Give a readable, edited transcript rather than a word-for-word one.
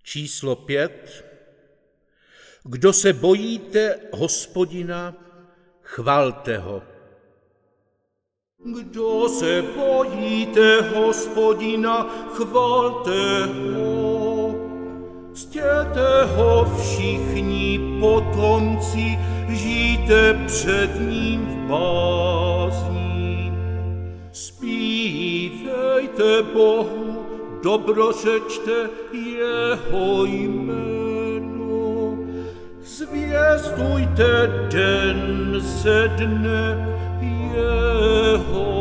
Číslo 5. Kdo se bojíte Hospodina, chvalte ho. Kdo se bojíte Hospodina, chvalte ho. Ctěte ho všichni potomci, žijte před ním v bázni. Zpívejte Bohu, dobrořečte jeho jméno. Zvěstujte den ze dne jeho